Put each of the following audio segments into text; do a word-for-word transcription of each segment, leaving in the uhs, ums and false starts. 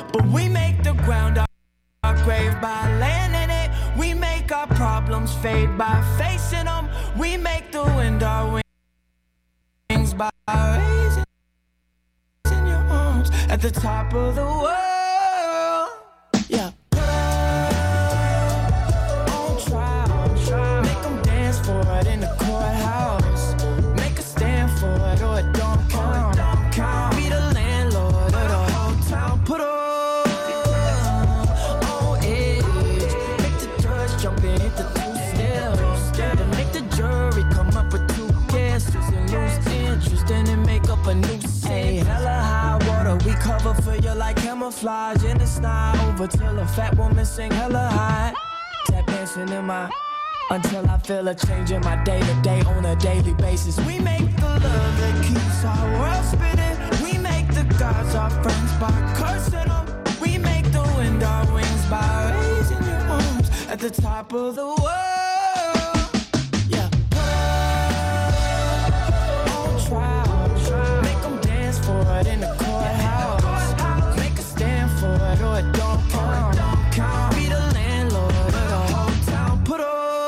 But we make the ground our, our grave by laying in it. We make our problems fade by facing them. We make the wind our wings by raising your arms at the top of the world. Yeah. On trial, make them dance for it in the courthouse. Make a stand for it or it don't count. Be the landlord of the whole town. Put up on edge. Make the judge jump in, hit the two steps. To make the jury come up with two guesses and lose interest, and then make up a new scene. Hey, hella high water, we cover for you like camouflage. And it's not over till a fat woman sing hella high. Tap dancing in my until I feel a change in my day to day on a daily basis. We make the love that keeps our world spinning. We make the gods our friends by cursing them. We make the wind our wings by raising your arms at the top of the world. Yeah. On trial, make them dance for it in the courthouse. Make a stand for it or it don't count. Be the landlord of the whole town. Put up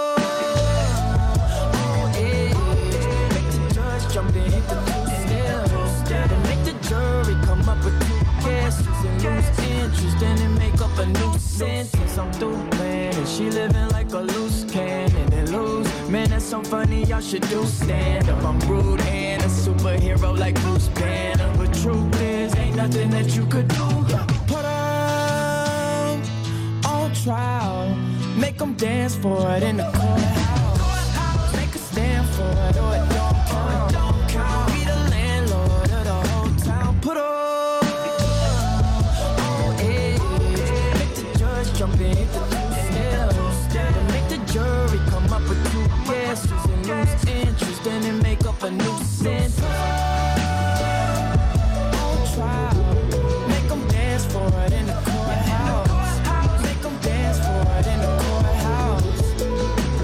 on edge. Make the judge jump in, hit the two steps. To make the jury come up with two guesses and lose interest, and then make up a new sentence. I'm through, man, and she living like a loose cannon and lose. Man, that's so funny, y'all should do stand up. I'm rude and a superhero like Bruce Banner. But truth is, ain't nothing that you could do. Put them on trial, make them dance for it in the courthouse. Make a stand for it or it don't count. Be the landlord of the whole town. Put up on edge. Make the judge jump in, hit the two steps. To make the jury come up with two guesses and lose interest, and then make up a new sentence. On trial, make them dance for it in the courthouse. Make them dance for it in the courthouse.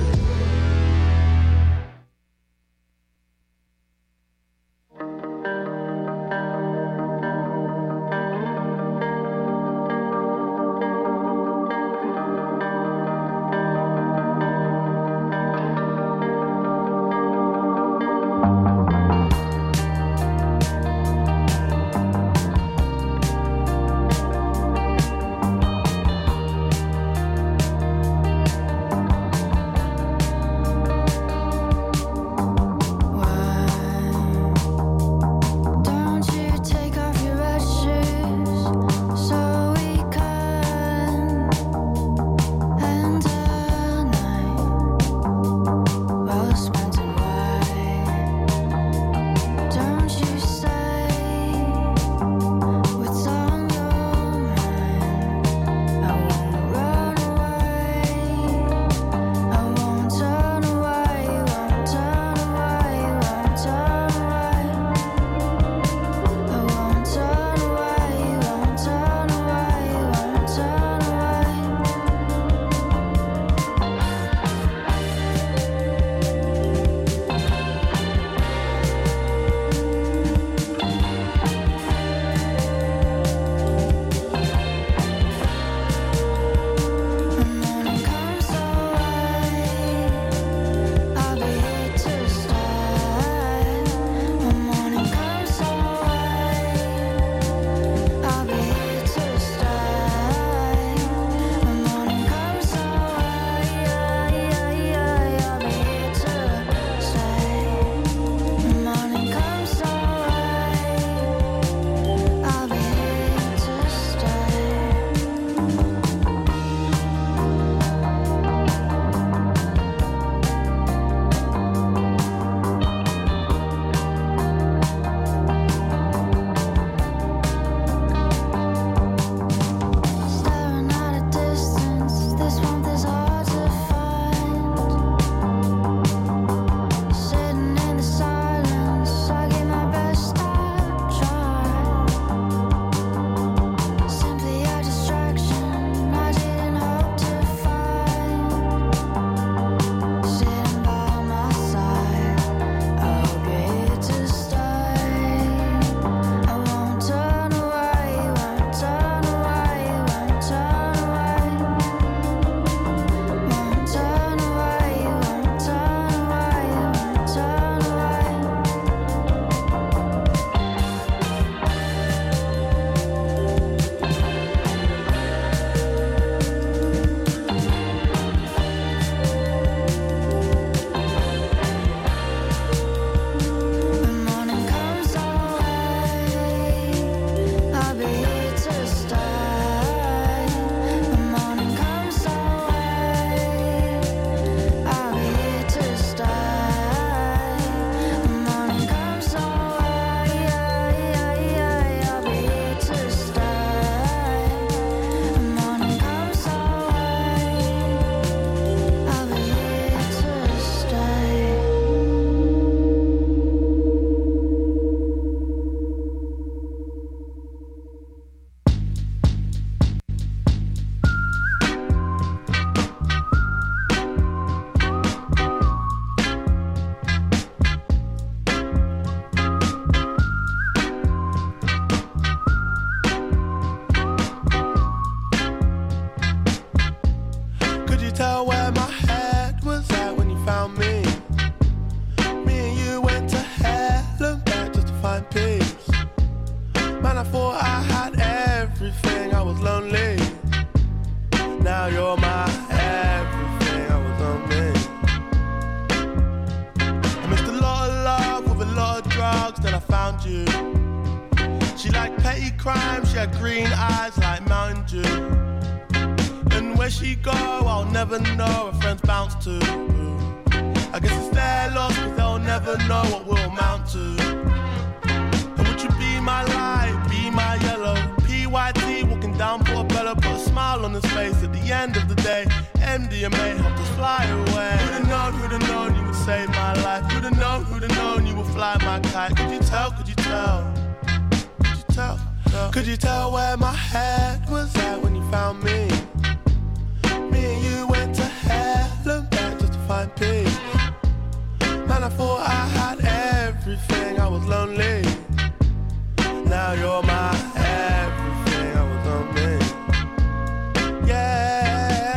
everything, I was lonely. Now you're my everything, I was lonely. I missed a lot of love with a lot of drugs, then I found you. She liked petty crime, she had green eyes like Mountain Dew. And where she go, I'll never know, her friends bounce to. I guess it's their loss, cause they'll never know what we'll amount to. And would you be my light, be my yellow? P Y T walking down Portobello, put a smile on his face at the end of the day. M D M A helped us fly away. Who'd have known, who'd have known you would save my life? Who'd have known, who'd have known you would fly my kite? Could you tell, could you tell? Could you tell? Could you tell where my head was at when you found me? Me and you went to hell and back just to find peace. Man, I thought I had everything, I was lonely. Now you're my everything, I was lonely. Yeah.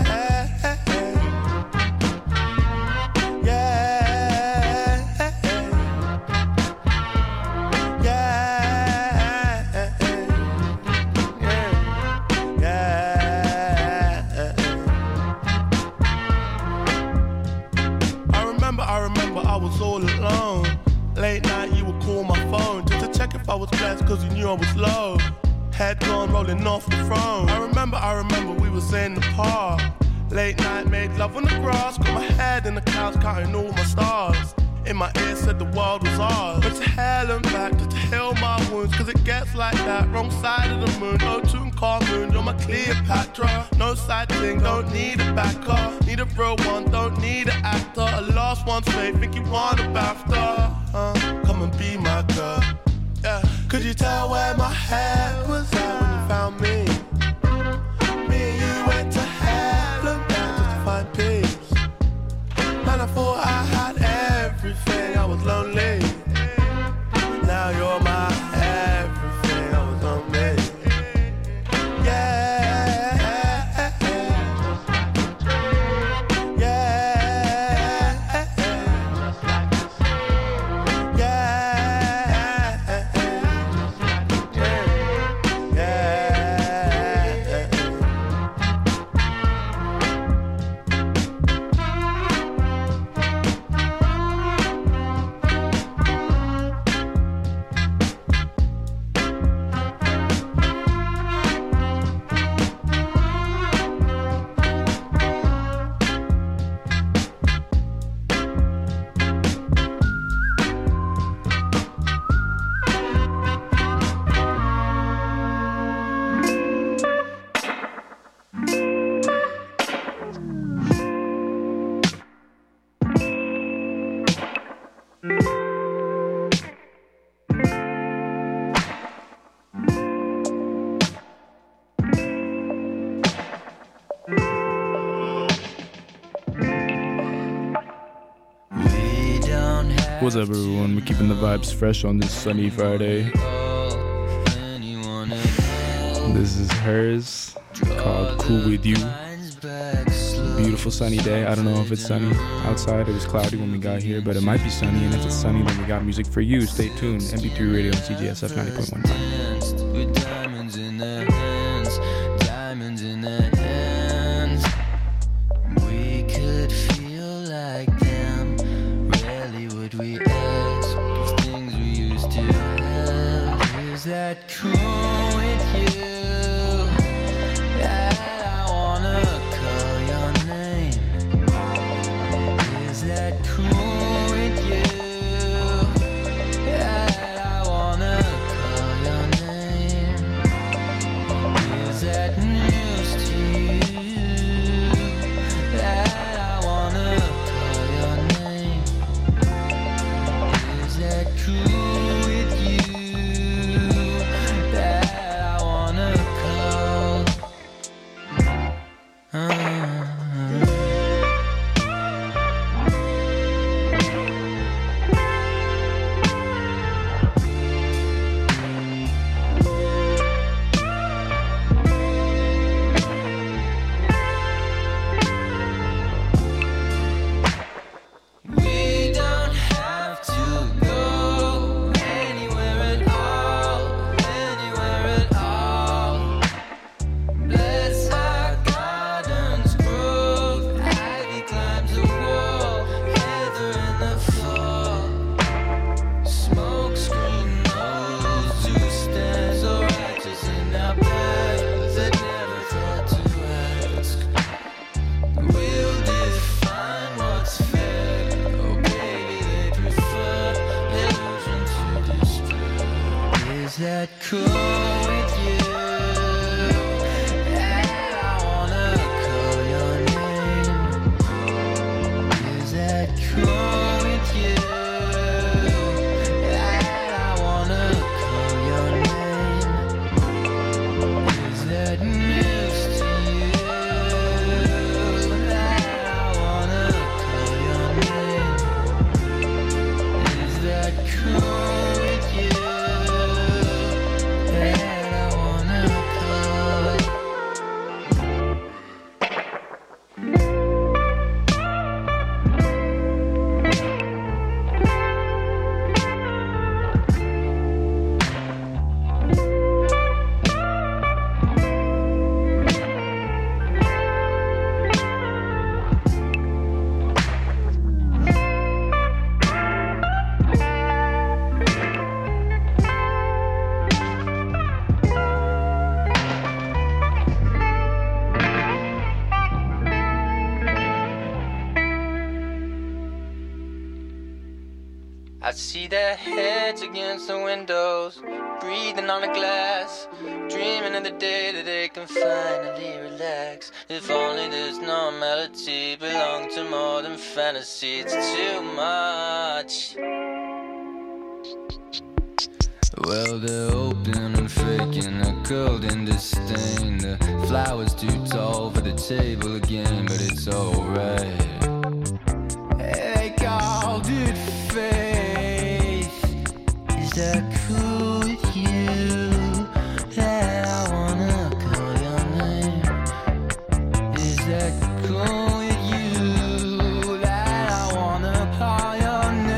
I was blessed cause you knew I was low. Head gone rolling off the throne. I remember, I remember we was in the park. Late night made love on the grass. Got my head in the clouds counting all my stars. In my ear said the world was ours. Went to hell and back just to heal my wounds. Cause it gets like that, wrong side of the moon. No Tutankhamun, you're my Cleopatra. No side thing, don't need a backer. Need a real one, don't need an actor. A lost one's fate, think you want a BAFTA. uh, Come and be my girl. Yeah. Could you tell where my head was at when you found me? Me and you went to hell and back just to find peace. Man, I thought I had everything, I was lonely. Now you're my everything, I was lonely. Yeah. What's up, everyone? We're keeping the vibes fresh on this sunny Friday. This is hers, called Cool With You. Beautiful sunny day. I don't know if it's sunny outside. It was cloudy when we got here, but it might be sunny. And if it's sunny, then we got music for you. Stay tuned. M P three Radio on C G S F ninety point one. With diamonds in their hands, diamonds in their hands. We could feel like them. Rarely would we ask if things we used to have. Is that cool with you? That I wanna call your name. Is that cool with you? That I wanna call your name. I see their heads against the windows, breathing on the glass, dreaming of the day that they can finally relax. If only this normality belonged to more than fantasy. It's too much. Well, they're open and faking a golden disdain. The flowers too tall for the table again, but it's alright. They called it faith. Is that cool with you? That I wanna call your name. Is that cool with you? That I wanna call your name.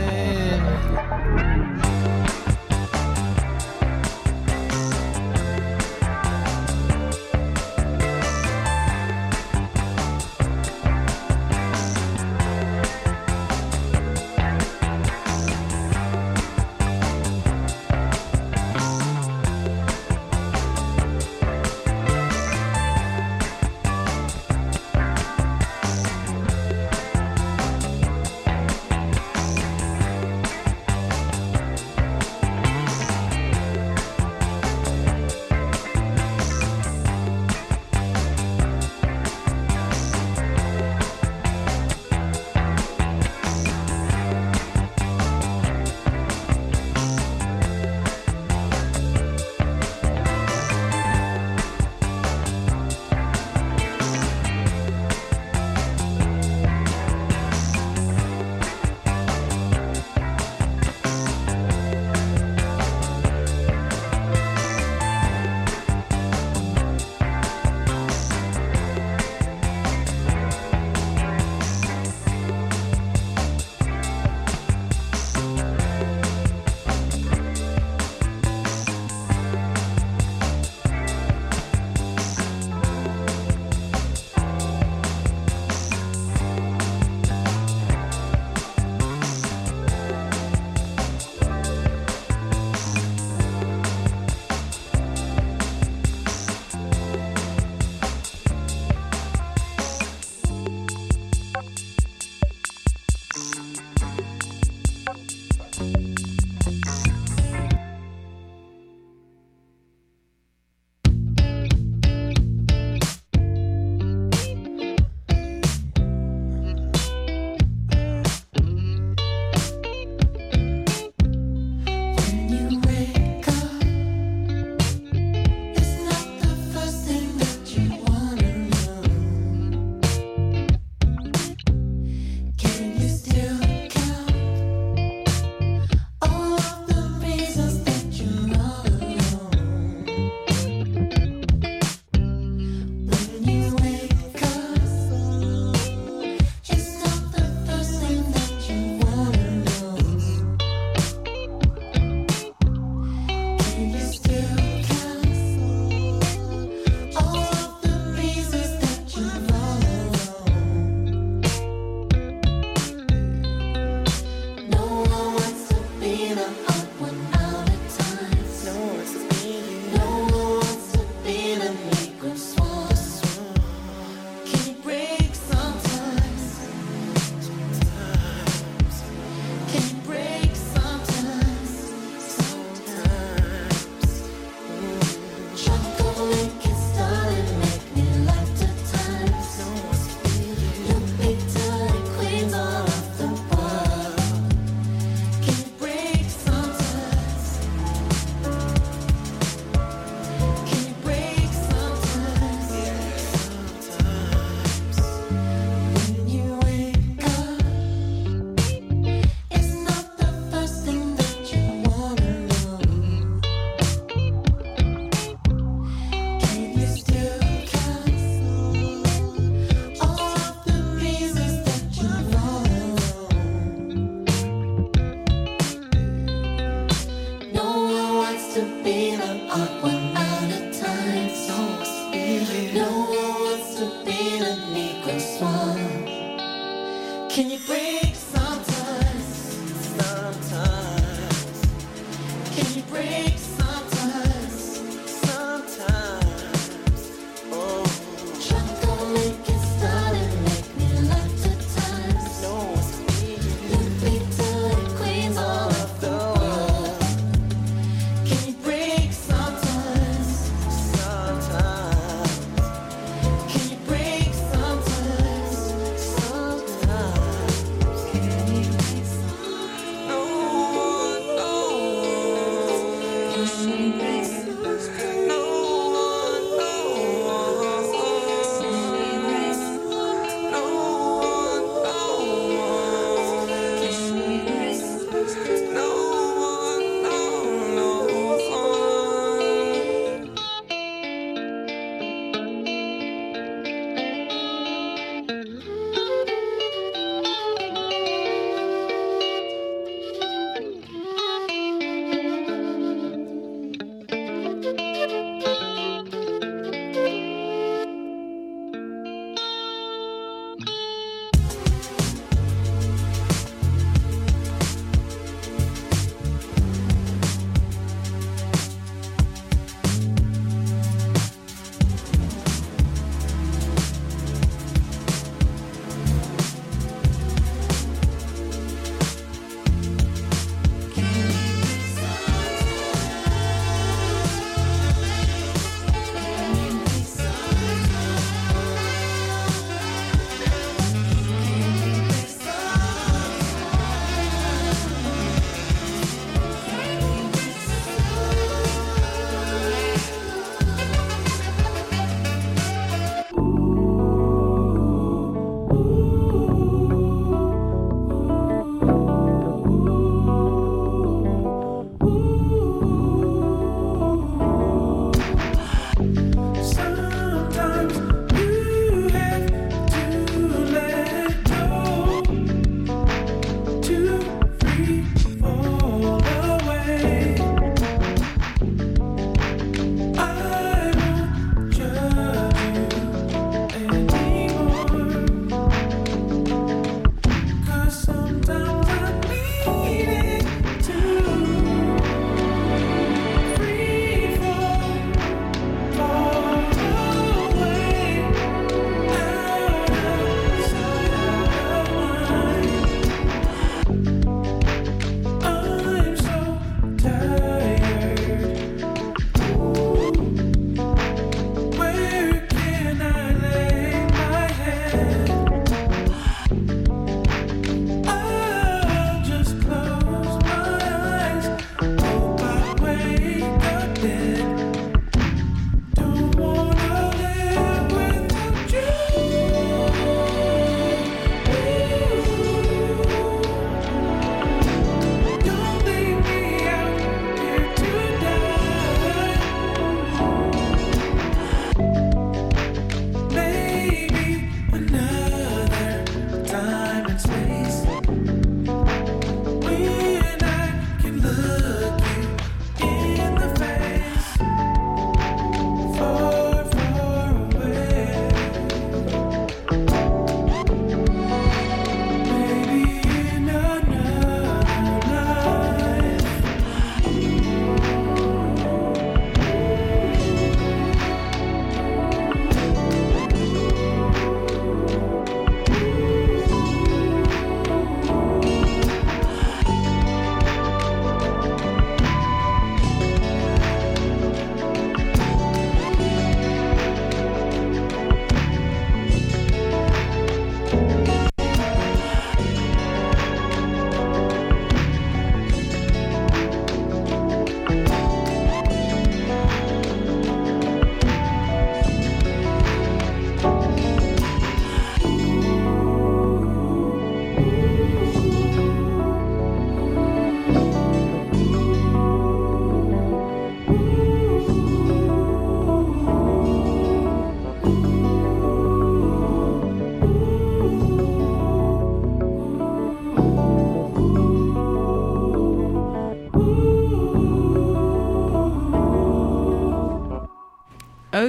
Can you break sometimes? Sometimes. Can you break sometimes? Sometimes. Oh. Try to make it start and make me laugh at times. No, it's me. Let me tell you, queens.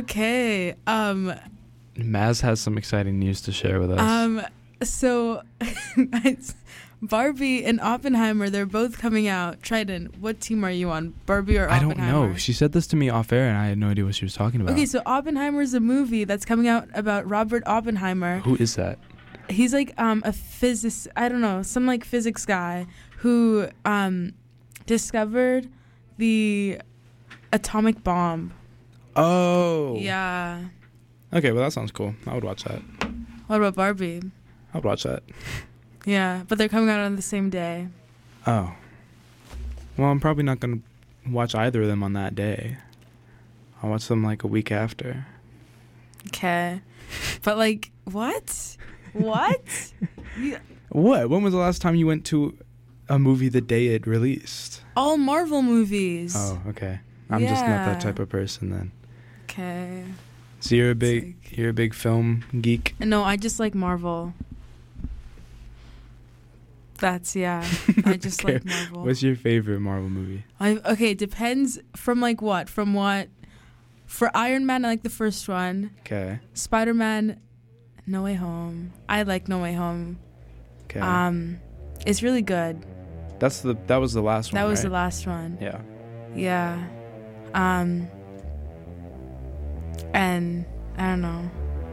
Okay. Um. Maz has some exciting news to share with us. Um. So, Barbie and Oppenheimer, they're both coming out. Triton, what team are you on? Barbie or I Oppenheimer? don't know. She said this to me off air, and I had no idea what she was talking about. Okay, so Oppenheimer is a movie that's coming out about Robert Oppenheimer. Who is that? He's like um a physicist. I don't know, some like physics guy who um discovered the atomic bomb. Oh. Yeah. Okay, well that sounds cool. I would watch that. What about Barbie? I would watch that. Yeah, but they're coming out on the same day. Oh. Well, I'm probably not gonna watch either of them on that day. I'll watch them like a week after. Okay. But like, what? What? You, What? When was the last time you went to a movie the day it released? all Marvel movies. Oh, okay. I'm just not that Yeah. type of person then. Okay. So you're a big you're a big film geek? No, I just like Marvel. That's yeah. I just Okay. like Marvel. What's your favorite Marvel movie? I okay, it depends from like what? From what? For Iron Man, I like the first one. Okay. Spider-Man, No Way Home. I like No Way Home. Okay. Um, it's really good. That's the that was the last one. That was right? the last one. Yeah. Yeah. Um. And I don't know.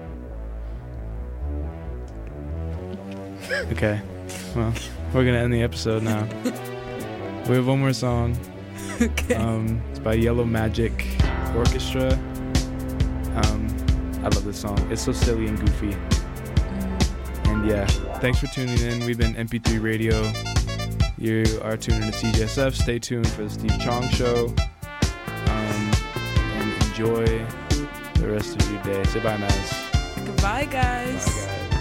Okay. Well, we're gonna end the episode now. We have one more song. Okay. Um, it's by Yellow Magic Orchestra. Um, I love this song. It's so silly and goofy. And yeah, thanks for tuning in. We've been M P three Radio. You are tuning to T J S F. Stay tuned for the Steve Chong Show. Um, and enjoy the rest of your day. Say bye, Maz. Goodbye, guys. Bye, guys.